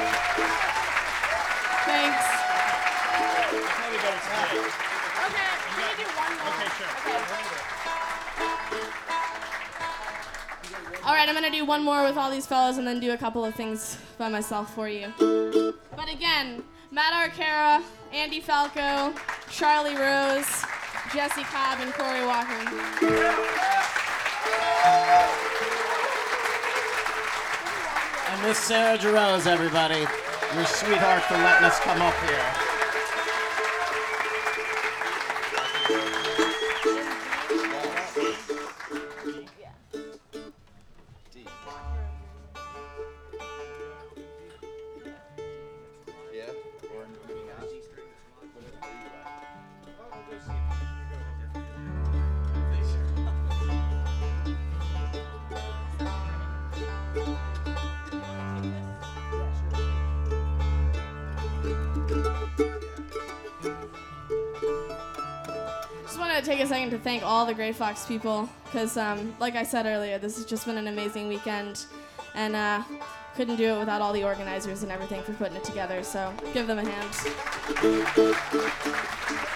Thanks. Okay, can you do one more? Okay, sure. All right, I'm gonna do one more with all these fellas and then do a couple of things by myself for you. But again, Matt Arcara, Andy Falco, Charlie Rose, Jesse Cobb, and Corey Walker. And Miss Sarah Jarosz, everybody. Your sweetheart for letting us come up here. Just wanted to take a second to thank all the Grey Fox people because, like I said earlier, this has just been an amazing weekend, and couldn't do it without all the organizers and everything for putting it together. So give them a hand.